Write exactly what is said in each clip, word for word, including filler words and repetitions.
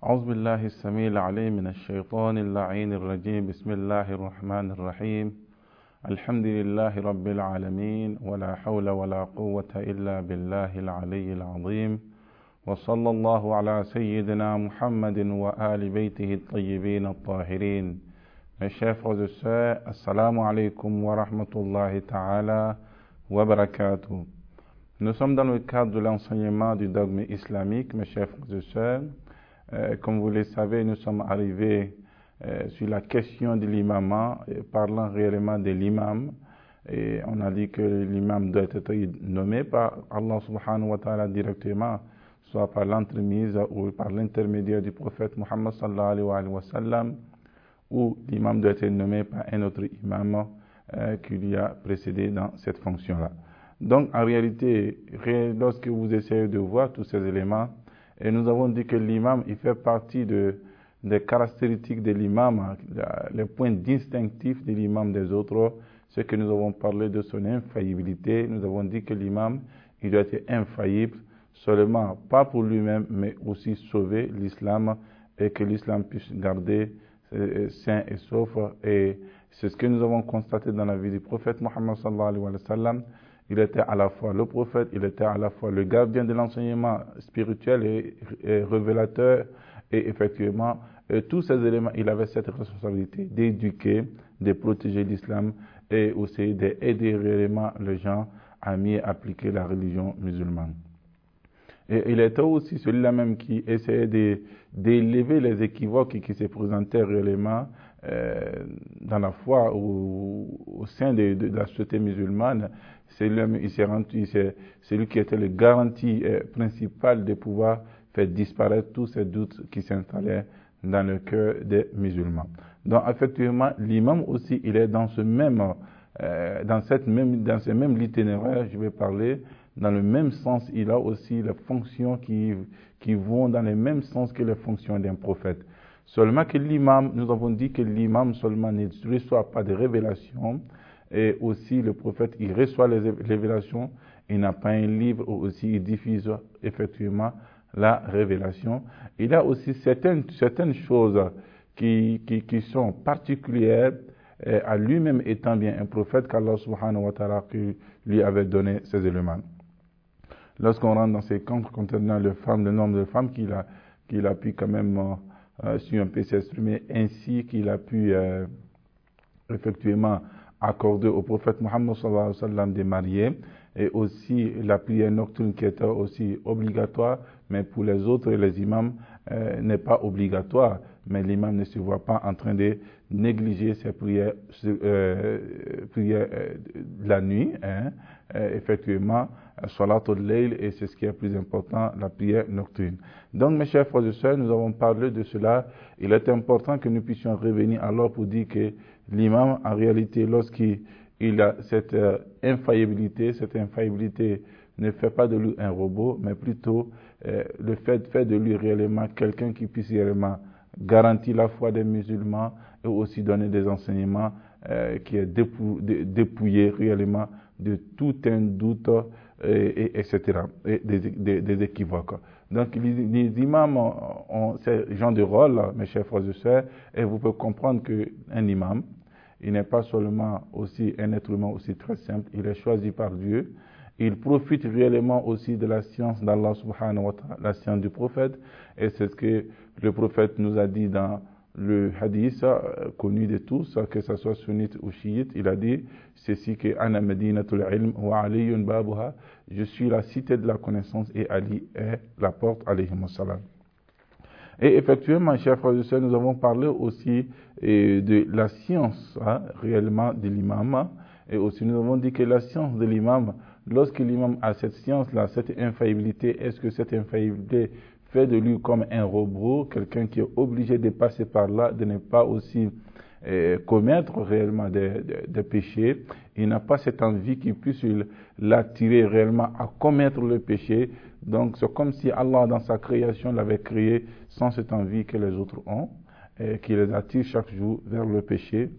أعوذ بالله السميع العليم من الشيطان اللعين الرجيم. بسم الله الرحمن الرحيم. الحمد لله رب العالمين، ولا حول ولا قوة إلا بالله العلي العظيم. وصلى الله على سيدنا محمد وآل بيته الطيبين الطاهرين. Mes chers frères et sœurs, assalamu alaikum wa rahmatullahi ta'ala wa barakatuh. Nous sommes dans le cadre de l'enseignement du dogme islamique, mes chers frères et sœurs. Euh, comme vous le savez, nous sommes arrivés euh, sur la question de l'imam, parlant réellement de l'imam. Et on a dit que l'imam doit être nommé par Allah subhanahu wa ta'ala directement, soit par l'entremise ou par l'intermédiaire du prophète Muhammad sallallahu alayhi wa sallam, ou l'imam doit être nommé par un autre imam euh, qui lui a précédé dans cette fonction-là. Donc, en réalité, lorsque vous essayez de voir tous ces éléments, et nous avons dit que l'imam, il fait partie de, des caractéristiques de l'imam, les points distinctifs de l'imam des autres, c'est que nous avons parlé de son infaillibilité. Nous avons dit que l'imam, il doit être infaillible, seulement pas pour lui-même, mais aussi sauver l'islam et que l'islam puisse garder sain et sauf. Et c'est ce que nous avons constaté dans la vie du prophète Muhammad sallallahu alayhi wa sallam. Il était à la fois le prophète, il était à la fois le gardien de l'enseignement spirituel et, et révélateur. Et effectivement, et tous ces éléments, il avait cette responsabilité d'éduquer, de protéger l'islam et aussi d'aider réellement les gens à mieux appliquer la religion musulmane. Et il était aussi celui-là même qui essayait d'élever les équivoques qui se présentaient réellement euh, dans la foi ou au sein de, de, de la société musulmane. C'est lui, il s'est rendu, c'est lui qui était le garantie euh, principal de pouvoir faire disparaître tous ces doutes qui s'installaient dans le cœur des musulmans. Donc effectivement, l'imam aussi, il est dans ce même, euh, dans cette même, dans ce même itinéraire, je vais parler. Dans le même sens, il a aussi les fonctions qui, qui vont dans le même sens que les fonctions d'un prophète. Seulement que l'imam, nous avons dit que l'imam seulement ne reçoit pas de révélations, et aussi le prophète, il reçoit les révélations, il n'a pas un livre, ou aussi il diffuse effectivement la révélation. Il a aussi certaines, certaines choses qui, qui, qui sont particulières à lui-même étant bien un prophète qu'Allah subhanahu wa ta'ala lui avait donné ces éléments. Lorsqu'on rentre dans ces camps contenant les femmes, le nombre de femmes qu'il a, qu'il a pu quand même, euh, si on peut s'exprimer ainsi, qu'il a pu euh, effectivement accorder au prophète Muhammad sallallahu alayhi wa sallam de marier, et aussi la prière nocturne qui était aussi obligatoire, mais pour les autres, les imams, euh, n'est pas obligatoire, mais l'imam ne se voit pas en train de négliger ses prières, euh, prières euh, de la nuit, hein, euh, effectivement, Salatul Layl, et c'est ce qui est plus important, la prière nocturne. Donc, mes chers frères et sœurs, nous avons parlé de cela. Il est important que nous puissions revenir alors pour dire que l'imam, en réalité, lorsqu'il il a cette euh, infaillibilité, cette infaillibilité ne fait pas de lui un robot, mais plutôt euh, le fait, fait de lui réellement quelqu'un qui puisse réellement garantir la foi des musulmans et aussi donner des enseignements euh, qui est dépou, dé, dépouillé réellement de tout un doute, et, et, etc., et des, des, des équivoques. Donc les, les imams ont, ont ce genre de rôle, mes chers frères et sœurs, et vous pouvez comprendre qu'un imam, il n'est pas seulement aussi un être humain aussi très simple, il est choisi par Dieu. Il profite réellement aussi de la science d'Allah subhanahu wa ta'ala, la science du prophète, et c'est ce que le prophète nous a dit dans le hadith euh, connu de tous, que ce soit sunnite ou chiite. Il a dit ceci que Ana Madinatul Ilm wa Aliyun Babuha, je suis la cité de la connaissance et Ali est la porte, alayhi salam. Et effectivement, chers frères et sœurs, nous avons parlé aussi eh, de la science hein, réellement de l'imam, et aussi nous avons dit que la science de l'imam, lorsque l'imam a cette science-là, cette infaillibilité, est-ce que cette infaillibilité fait de lui comme un robot, quelqu'un qui est obligé de passer par là, de ne pas aussi eh, commettre réellement des, des, des péchés. Il n'a pas cette envie qui puisse l'attirer réellement à commettre le péché. Donc c'est comme si Allah dans sa création l'avait créé sans cette envie que les autres ont, et qui les attire chaque jour vers le péché.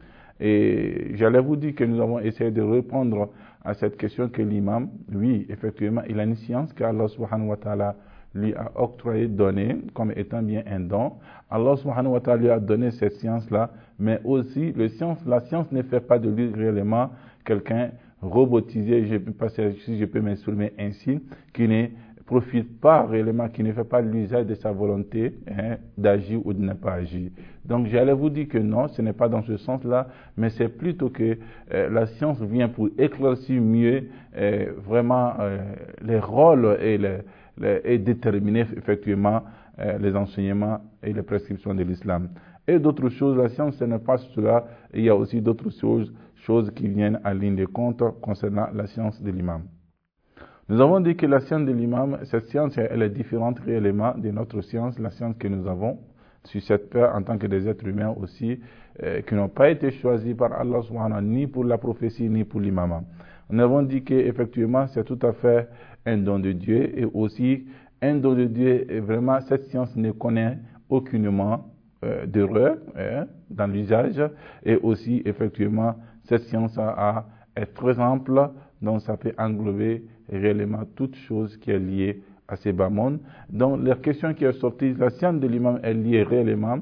Et j'allais vous dire que nous avons essayé de répondre à cette question que l'imam, oui, effectivement, il a une science qu'Allah subhanahu wa ta'ala lui a octroyé, donné, comme étant bien un don. Allah subhanahu wa ta'ala lui a donné cette science-là, mais aussi le science, la science ne fait pas de lui réellement quelqu'un robotisé, je peux passer, si je peux m'exprimer ainsi, qui ne profite pas réellement, qui ne fait pas l'usage de sa volonté hein, d'agir ou de ne pas agir. Donc j'allais vous dire que non, ce n'est pas dans ce sens-là, mais c'est plutôt que euh, la science vient pour éclaircir mieux euh, vraiment euh, les rôles et, les, les, et déterminer effectivement euh, les enseignements et les prescriptions de l'islam. Et d'autres choses, la science, ce n'est pas cela, il y a aussi d'autres choses, choses qui viennent à ligne de compte concernant la science de l'imam. Nous avons dit que la science de l'imam, cette science, elle est différente réellement de notre science, la science que nous avons sur cette terre en tant que des êtres humains aussi, euh, qui n'ont pas été choisis par Allah subhanahu ni pour la prophétie ni pour l'imam. Nous avons dit qu'effectivement, c'est tout à fait un don de Dieu et aussi un don de Dieu, et vraiment, cette science ne connaît aucunement euh, d'erreur hein, dans l'usage et aussi, effectivement, cette science a, a, est très ample, donc ça peut englober réellement toute chose qui est liée à ces bas mondes. Donc la question qui est sortie, la science de l'imam est liée réellement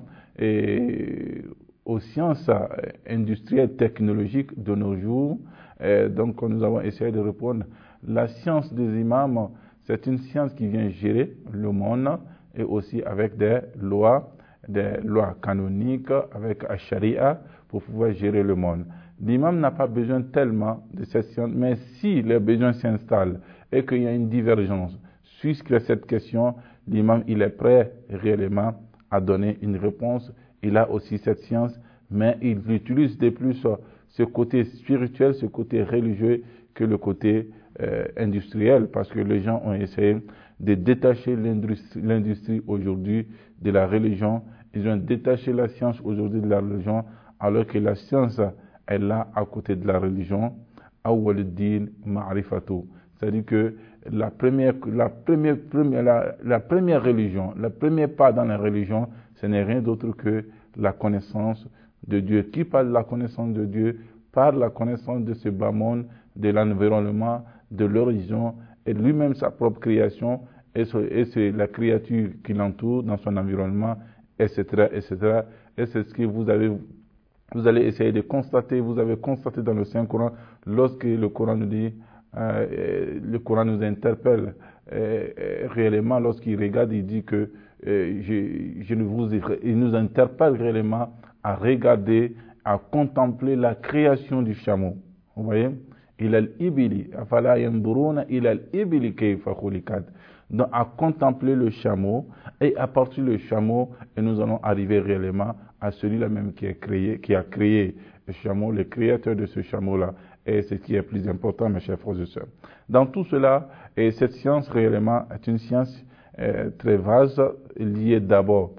et aux sciences industrielles technologiques de nos jours. Et donc nous avons essayé de répondre. La science des imams, c'est une science qui vient gérer le monde et aussi avec des lois, des lois canoniques, avec la charia pour pouvoir gérer le monde. L'imam n'a pas besoin tellement de cette science, mais si les besoins s'installent et qu'il y a une divergence sur cette question, l'imam il est prêt réellement à donner une réponse. Il a aussi cette science, mais il utilise de plus ce côté spirituel, ce côté religieux que le côté euh, industriel, parce que les gens ont essayé de détacher l'industrie, l'industrie aujourd'hui de la religion. Ils ont détaché la science aujourd'hui de la religion, alors que la science est là à côté de la religion. Awwaluddin ma'rifatu. C'est-à-dire que la première, la, première, première, la, la première religion, le premier pas dans la religion, ce n'est rien d'autre que la connaissance de Dieu. Qui parle de la connaissance de Dieu parle de la connaissance de ce bas monde, de l'environnement, de l'horizon et lui-même sa propre création et c'est la créature qui l'entoure dans son environnement, et cetera, et cetera. Et c'est ce que vous avez Vous allez essayer de constater, vous avez constaté dans le Saint-Coran, lorsque le Coran nous dit, euh, le Coran nous interpelle euh, réellement, lorsqu'il regarde, il dit que euh, je, je ne vous, il nous interpelle réellement à regarder, à contempler la création du chameau. Vous voyez? Il a l'ibili, afala yanzuruna ila l'ibili kayfa khuliqat. Donc à contempler le chameau et à partir du chameau, et nous allons arriver réellement à celui-là même qui a créé, qui a créé le chameau, le créateur de ce chameau-là. Et c'est ce qui est plus important, mes chers frères et sœurs. Dans tout cela, et cette science réellement est une science euh, très vaste, liée d'abord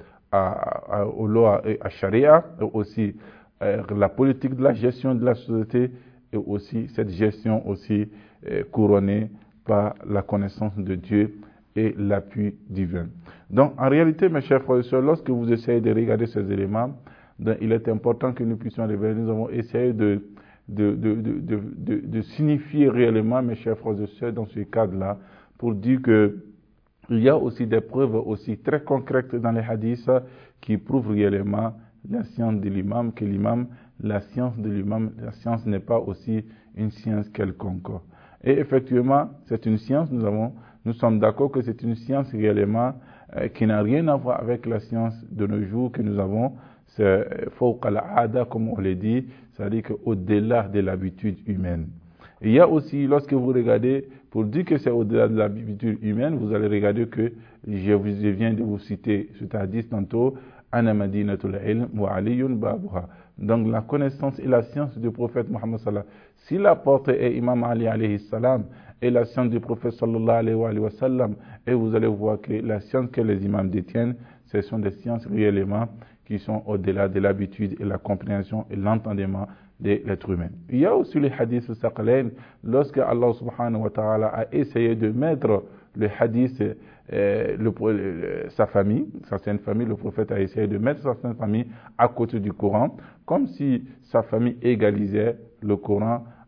à, à, aux lois et à Sharia, et aussi euh, la politique de la gestion de la société, et aussi cette gestion aussi euh, couronnée par la connaissance de Dieu et l'appui divin. Donc, en réalité, mes chers frères et sœurs, lorsque vous essayez de regarder ces éléments, donc, il est important que nous puissions révéler. Nous avons essayé de, de, de, de, de, de, de signifier réellement, mes chers frères et sœurs, dans ce cadre-là, pour dire que il y a aussi des preuves aussi très concrètes dans les hadiths qui prouvent réellement la science de l'imam, que l'imam, la science de l'imam, la science n'est pas aussi une science quelconque. Et effectivement, c'est une science, nous avons Nous sommes d'accord que c'est une science réellement euh, qui n'a rien à voir avec la science de nos jours que nous avons. C'est fawqa al-aada, comme on le dit, c'est-à-dire qu'au-delà de l'habitude humaine. Et il y a aussi, lorsque vous regardez, pour dire que c'est au-delà de l'habitude humaine, vous allez regarder que je, vous, je viens de vous citer ce hadith tantôt, Ana madinatul ilm wa aliyun babuha. Donc la connaissance et la science du prophète Muhammad sallallahu alayhi wa sallam. Si la porte est Imam Ali alayhi salam et la science du prophète sallallahu alayhi wa sallam, et vous allez voir que la science que les imams détiennent, ce sont des sciences réellement qui sont au-delà de l'habitude et la compréhension et l'entendement de l'être humain. Il y a aussi les hadiths saqalain, lorsque Allah subhanahu wa ta'ala a essayé de mettre le hadith, euh, le, le, sa famille, certaines familles, le prophète a essayé de mettre certaines familles à côté du Coran, comme si sa famille égalisait le Coran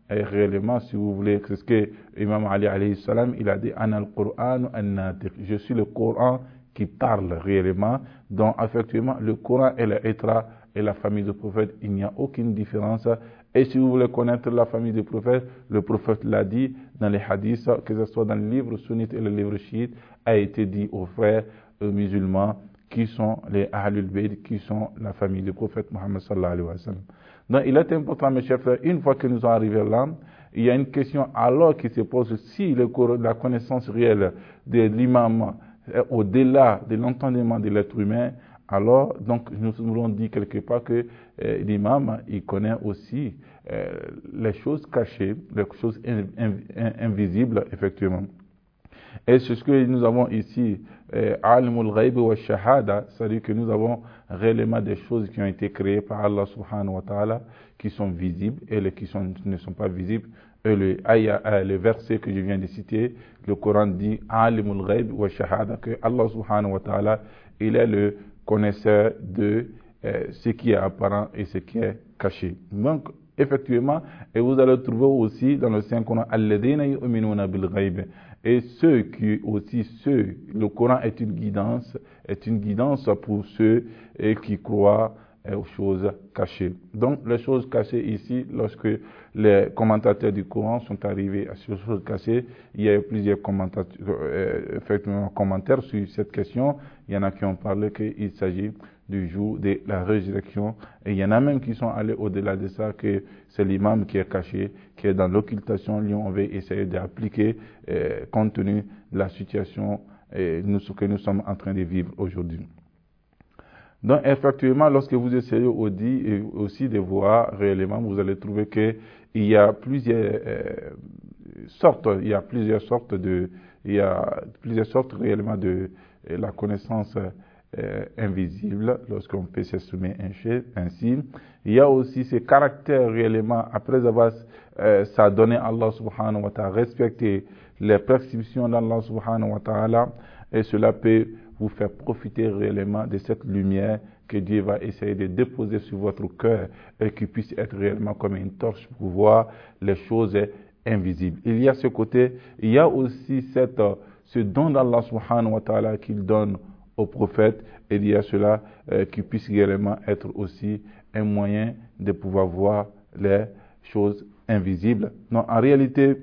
Et réellement, si vous voulez, c'est ce que Imam Ali alayhi salam, il a dit, Ana al-Qur'an an-natiq. Je suis le Coran qui parle réellement. Donc, effectivement, le Coran et l'Itra et la famille du prophète, il n'y a aucune différence. Et si vous voulez connaître la famille du prophète, le prophète l'a dit dans les hadiths, que ce soit dans le livre sunnite et le livre chiite, a été dit aux frères aux musulmans qui sont les Ahlul Bayt, qui sont la famille du prophète Mohammed sallallahu alayhi wa sallam. Donc, il est important, mes chers frères, une fois que nous sommes arrivés là, il y a une question alors qui se pose si le, la connaissance réelle de l'imam est au-delà de l'entendement de l'être humain, alors, donc, nous nous avons dit quelque part que euh, l'imam, il connaît aussi euh, les choses cachées, les choses in, in, in, invisibles, effectivement. Et c'est ce que nous avons ici, Alimul Ghaib wa Shahada, c'est-à-dire que nous avons réellement des choses qui ont été créées par Allah subhanahu wa ta'ala, qui sont visibles et les qui sont, ne sont pas visibles. Et le, ayah, le verset que je viens de citer, le Coran dit Alimul Ghaib wa Shahada, que Allah subhanahu wa ta'ala, il est le connaisseur de euh, ce qui est apparent et ce qui est caché. Donc, effectivement, et vous allez trouver aussi dans le Saint-Coran, Alladhina yu'minuna bil ghaib. Et ceux qui aussi, ceux, le Coran est une guidance, est une guidance pour ceux et qui croient aux choses cachées. Donc, les choses cachées ici, lorsque les commentateurs du Coran sont arrivés à ces choses cachées, il y a eu plusieurs commentateurs, euh, effectivement, commentaires sur cette question. Il y en a qui ont parlé qu'il s'agit du jour de la résurrection. Et il y en a même qui sont allés au-delà de ça, que c'est l'imam qui est caché, qui est dans l'occultation. On va essayer d'appliquer euh, compte tenu de la situation et nous, ce que nous sommes en train de vivre aujourd'hui. Donc, effectivement, lorsque vous essayez aussi de voir réellement, vous allez trouver qu'il y a plusieurs euh, sortes, il y a plusieurs sortes de, il y a plusieurs sortes réellement de euh, la connaissance euh, invisible lorsqu'on peut s'exprimer ainsi. Il y a aussi ces caractères réellement, après avoir euh, ça donné à Allah subhanahu wa ta'ala, respecter les prescriptions d'Allah subhanahu wa ta'ala, et cela peut vous faire profiter réellement de cette lumière que Dieu va essayer de déposer sur votre cœur et qui puisse être réellement comme une torche pour voir les choses invisibles. Il y a ce côté, il y a aussi cette, ce don d'Allah subhanahu wa ta'ala qu'il donne aux prophètes, et il y a cela euh, qui puisse réellement être aussi un moyen de pouvoir voir les choses invisibles. Non, en réalité,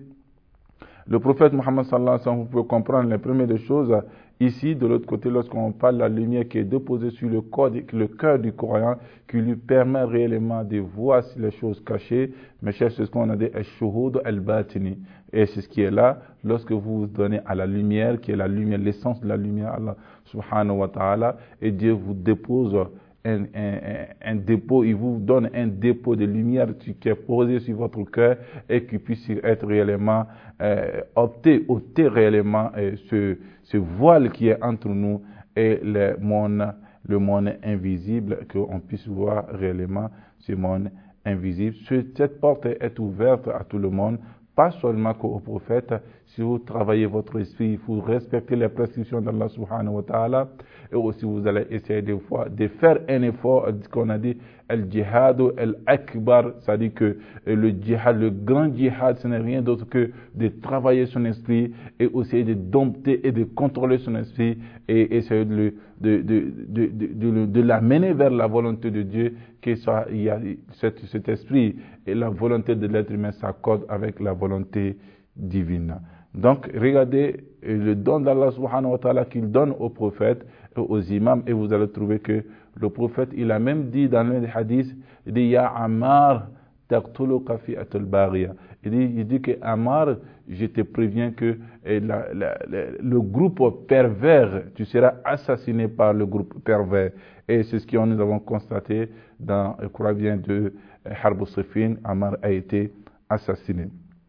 le prophète Mohammed sallallahu alayhi wa sallam, vous pouvez comprendre les premières des choses. Ici, de l'autre côté, lorsqu'on parle de la lumière qui est déposée sur le, corps, le cœur du croyant, qui lui permet réellement de voir les choses cachées, mais c'est ce qu'on a dit, al-shuhud al-batini. Et c'est ce qui est là, lorsque vous vous donnez à la lumière, qui est la lumière, l'essence de la lumière, Allah subhanahu wa ta'ala, et Dieu vous dépose un, un, un dépôt, il vous donne un dépôt de lumière qui est posé sur votre cœur et qui puisse être réellement euh, opté, ôter réellement euh, ce, ce voile qui est entre nous et le monde, le monde invisible, qu'on puisse voir réellement ce monde invisible. Cette porte est ouverte à tout le monde, pas seulement qu'aux prophètes. Si vous travaillez votre esprit, vous respectez les prescriptions d'Allah subhanahu wa ta'ala, et aussi vous allez essayer de, fois, de faire un effort, ce qu'on a dit, al-jihad al-akbar, c'est-à-dire que le djihad, le grand djihad, ce n'est rien d'autre que de travailler son esprit et aussi de dompter et de contrôler son esprit et essayer de, le, de, de, de, de, de, de l'amener vers la volonté de Dieu, que ça, il y a cet, cet esprit et la volonté de l'être humain s'accordent avec la volonté divine. Donc, regardez le don d'Allah subhanahu wa ta'ala qu'il donne aux prophètes, aux imams, et vous allez trouver que le prophète, il a même dit dans l'un des hadiths, il dit, Ya Ammar, taqtuluka fi'atul baghiya. Il dit, il dit que Ammar, je te préviens que la, la, la, le groupe pervers, tu seras assassiné par le groupe pervers. Et c'est ce que nous avons constaté dans le Coran bien de Harb al-Siffin, Ammar a été assassiné.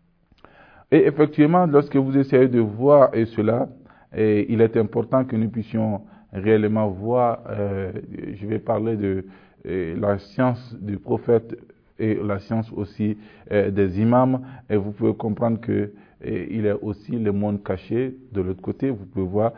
Et effectivement, lorsque vous essayez de voir et cela, et il est important que nous puissions réellement voir, euh, je vais parler de euh, la science du prophète et la science aussi euh, des imams, et vous pouvez comprendre que et il y a aussi le monde caché de l'autre côté. Vous pouvez voir,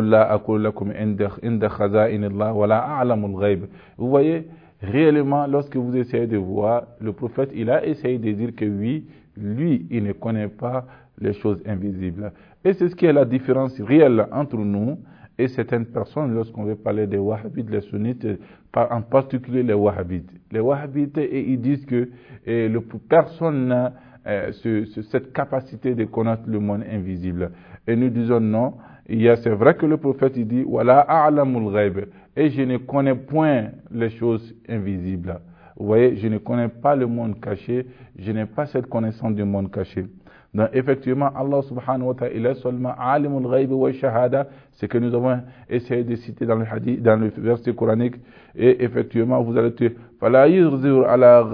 vous voyez, réellement, lorsque vous essayez de voir, le prophète, il a essayé de dire que oui, lui, il ne connaît pas les choses invisibles. Et c'est ce qui est la différence réelle entre nous et certaines personnes lorsqu'on veut parler des wahhabites, les sunnites, en particulier les wahhabites. Les wahhabites, et ils disent que et le, personne n'a euh, ce, ce, cette capacité de connaître le monde invisible. Et nous disons non. Il y a, c'est vrai que le prophète il dit Wala a'lamul ghaib, et je ne connais point les choses invisibles. Vous voyez, je ne connais pas le monde caché, je n'ai pas cette connaissance du monde caché. Donc effectivement, Allah subhanahu wa ta'ala, il est seulement alimul ghaib wa shahada, c'est que nous avons essayé de citer dans le hadith, dans le verset coranique, et effectivement, vous allez dire fala yuzir ala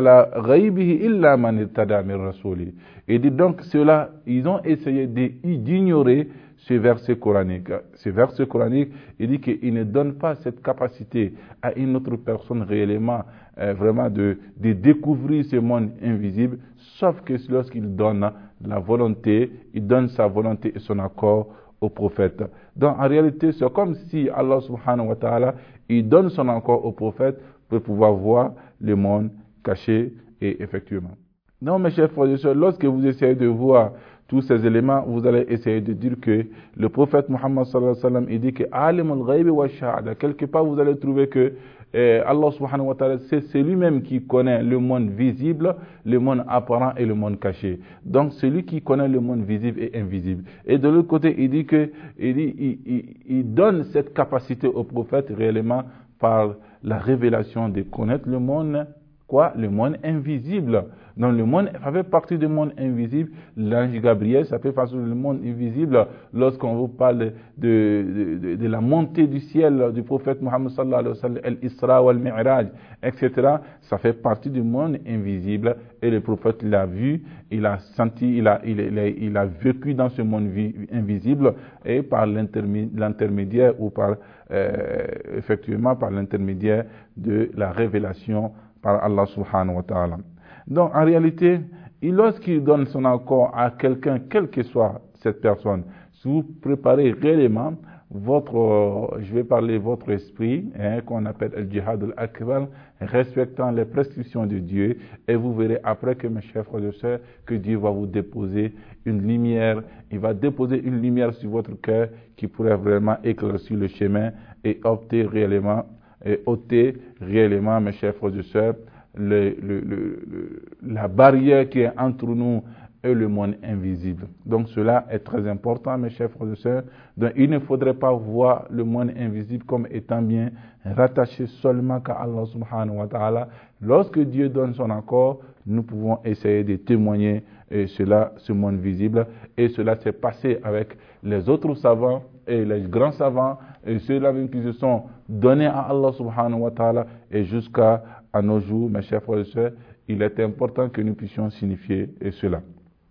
ghaibihi illa man irtada min rasuli. Et dit donc cela, ils ont essayé d'ignorer ce verset coranique. Ce verset coranique, il dit qu'il ne donne pas cette capacité à une autre personne réellement, euh, vraiment de, de découvrir ce monde invisible, sauf que lorsqu'il donne la volonté, il donne sa volonté et son accord au prophète. Donc en réalité, c'est comme si Allah subhanahu wa ta'ala, il donne son accord au prophète pour pouvoir voir le monde caché et effectivement. Donc mes chers frères et sœurs, lorsque vous essayez de voir tous ces éléments, vous allez essayer de dire que le prophète Muhammad sallallahu alayhi wa sallam, il dit que alimul ghaibi wa shahada. Quelque part, vous allez trouver que eh, Allah subhanahu wa ta'ala, c'est lui-même qui connaît le monde visible, le monde apparent et le monde caché. Donc, celui qui connaît le monde visible et invisible. Et de l'autre côté, il dit que, il, dit, il, il, il donne cette capacité au prophète réellement par la révélation de connaître le monde, quoi? Le monde invisible. Donc le monde, ça fait partie du monde invisible. L'ange Gabriel, ça fait partie du monde invisible. Lorsqu'on vous parle de, de, de, de la montée du ciel du prophète Muhammad sallallahu alayhi wa sallam, l'Isra wal Mi'raj, et cetera, ça fait partie du monde invisible. Et le prophète l'a vu, il a senti, il a, il, il, a, il a vécu dans ce monde vi, invisible, et par l'intermédiaire ou par, euh, effectivement, par l'intermédiaire de la révélation par Allah subhanahu wa ta'ala. Donc, en réalité, lorsqu'il donne son accord à quelqu'un, quelle que soit cette personne, si vous préparez réellement votre, euh, je vais parler votre esprit, hein, qu'on appelle le djihad al-akbar, respectant les prescriptions de Dieu, et vous verrez après que mes chers frères et sœurs, que Dieu va vous déposer une lumière, il va déposer une lumière sur votre cœur qui pourrait vraiment éclaircir le chemin et opter réellement, et ôter réellement, mes chers frères et sœurs, Le, le, le, le, la barrière qui est entre nous et le monde invisible. Donc cela est très important, mes chers frères et sœurs. Donc il ne faudrait pas voir le monde invisible comme étant bien rattaché seulement qu'à Allah subhanahu wa ta'ala. Lorsque Dieu donne son accord, nous pouvons essayer de témoigner et cela, ce monde visible. Et cela s'est passé avec les autres savants et les grands savants et ceux-là même qui se sont donnés à Allah subhanahu wa ta'ala et jusqu'à à nos jours, mes chers frères et sœurs, il est important que nous puissions signifier cela.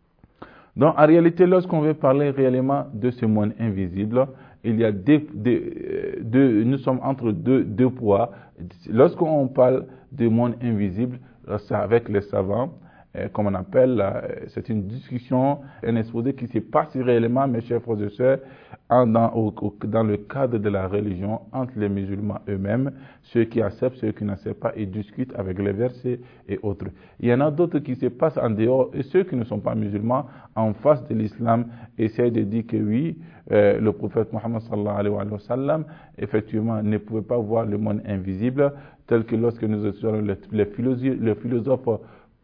Donc, en réalité, lorsqu'on veut parler réellement de ce monde invisible, il y a deux, deux, deux nous sommes entre deux, deux poids. Lorsqu'on parle du monde invisible, c'est avec les savants, comme on appelle, c'est une discussion, un exposé qui se passe réellement, mes chers frères et sœurs, dans, au, dans le cadre de la religion, entre les musulmans eux-mêmes, ceux qui acceptent, ceux qui n'acceptent pas, et discutent avec les versets et autres. Il y en a d'autres qui se passent en dehors, et ceux qui ne sont pas musulmans, en face de l'islam, essayent de dire que oui, euh, le prophète Muhammad sallallahu alayhi wa sallam, effectivement, ne pouvait pas voir le monde invisible, tel que lorsque nous étudions les, les philosophes, les philosophes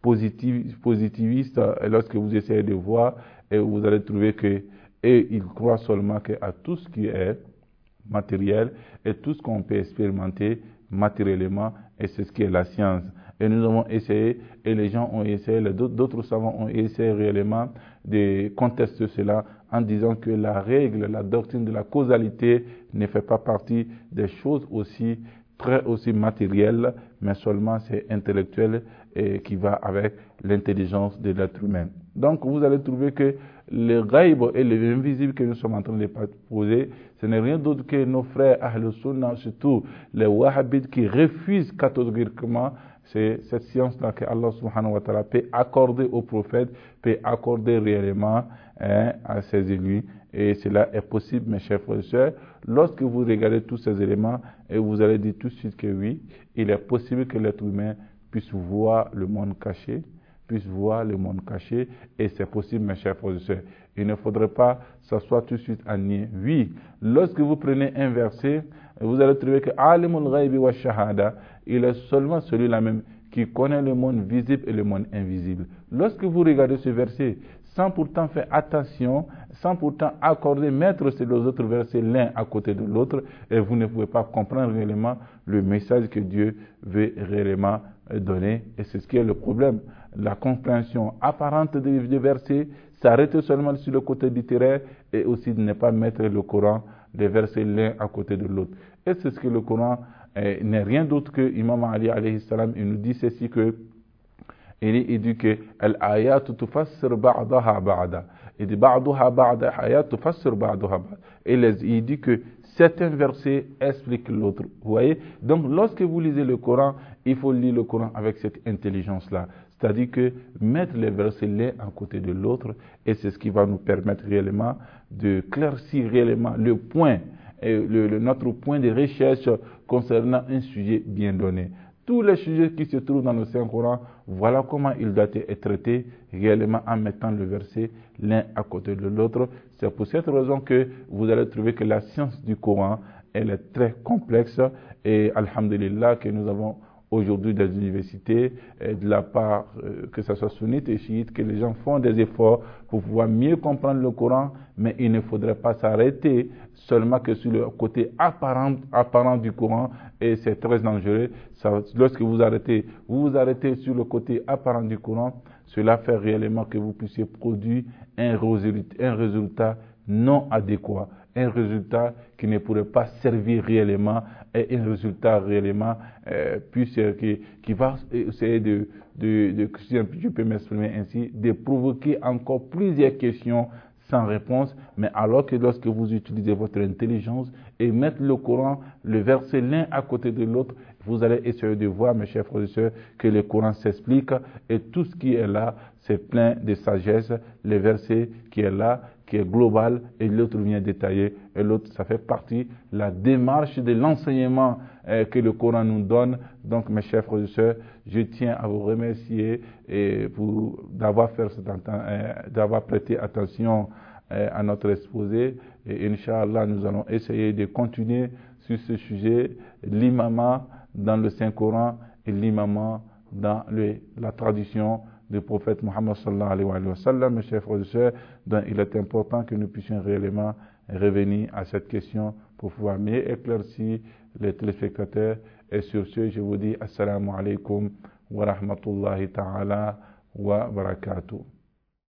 positiviste, lorsque vous essayez de voir, et vous allez trouver que et ils croient seulement à tout ce qui est matériel et tout ce qu'on peut expérimenter matériellement, et c'est ce qui est la science. Et nous avons essayé, et les gens ont essayé, d'autres savants ont essayé réellement de contester cela en disant que la règle, la doctrine de la causalité ne fait pas partie des choses aussi très aussi matérielles, mais seulement c'est intellectuel et qui va avec l'intelligence de l'être humain. Donc vous allez trouver que le ghaib et l'invisible que nous sommes en train de poser, ce n'est rien d'autre que nos frères Ahl Sunnah, surtout les Wahhabites qui refusent catégoriquement c'est cette science-là que Allah subhanahu wa ta'ala peut accorder aux prophètes, peut accorder réellement hein, à ses élus. Et cela est possible, mes chers frères et sœurs. Lorsque vous regardez tous ces éléments, et vous allez dire tout de suite que oui, il est possible que l'être humain puisse voir le monde caché, puisse voir le monde caché, et c'est possible, mes chers frères et sœurs. Il ne faudrait pas s'asseoir tout de suite à nier. Oui, lorsque vous prenez un verset, vous allez trouver que Alimul Ghaibi wa Shahada, il est seulement celui-là même qui connaît le monde visible et le monde invisible. Lorsque vous regardez ce verset, sans pourtant faire attention, sans pourtant accorder, mettre ces deux autres versets l'un à côté de l'autre, et vous ne pouvez pas comprendre réellement le message que Dieu veut réellement donner. Et c'est ce qui est le problème. La compréhension apparente des versets s'arrête seulement sur le côté littéraire, et aussi de ne pas mettre le Coran, les versets l'un à côté de l'autre. Et c'est ce que le Coran eh, n'est rien d'autre que Imam Ali alayhi salam, il nous dit ceci que il dit que al-ayat tufassir ba'daha ba'da. Il dit ba'daha ba'da ayat tufassir ba'daha ba'da. Et il dit que certains versets expliquent l'autre. Vous voyez? Donc lorsque vous lisez le Coran, il faut lire le Coran avec cette intelligence-là. C'est-à-dire que mettre les versets l'un à côté de l'autre, et c'est ce qui va nous permettre réellement de claircir réellement le point, et le, le, notre point de recherche concernant un sujet bien donné. Tous les sujets qui se trouvent dans le Saint-Coran, voilà comment il doit être traité réellement en mettant le verset l'un à côté de l'autre. C'est pour cette raison que vous allez trouver que la science du Coran, elle est très complexe, et alhamdulillah que nous avons aujourd'hui des universités, de la part, euh, que ce soit sunnite et chiite, que les gens font des efforts pour pouvoir mieux comprendre le Coran, mais il ne faudrait pas s'arrêter seulement que sur le côté apparent, apparent du Coran, et c'est très dangereux. Ça, lorsque vous arrêtez, vous vous arrêtez sur le côté apparent du Coran, cela fait réellement que vous puissiez produire un résultat, un résultat non adéquat, un résultat qui ne pourrait pas servir réellement, et un résultat réellement euh, puisse, qui, qui va essayer de, de, de, si je peux m'exprimer ainsi, de provoquer encore plusieurs questions sans réponse, mais alors que lorsque vous utilisez votre intelligence et mettre le Coran, le verset l'un à côté de l'autre, vous allez essayer de voir, mes chers frères et sœurs, que le Coran s'explique, et tout ce qui est là, c'est plein de sagesse. Le verset qui est là, qui est global, et l'autre vient détailler, et l'autre, ça fait partie de la démarche de l'enseignement euh, que le Coran nous donne. Donc, mes chers frères et sœurs, je tiens à vous remercier et pour d'avoir fait cet euh, d'avoir prêté attention euh, à notre exposé. Et Inch'Allah, nous allons essayer de continuer sur ce sujet, l'imama dans le Saint-Coran et l'imama dans le, la tradition du prophète Mohammed sallallahu alayhi wa sallam. Mes chers frères et sœurs, donc il est important que nous puissions réellement revenir à cette question pour pouvoir mieux éclaircir les téléspectateurs. Et sur ce, je vous dis assalamu alaikum wa rahmatullahi ta'ala wa barakatuh.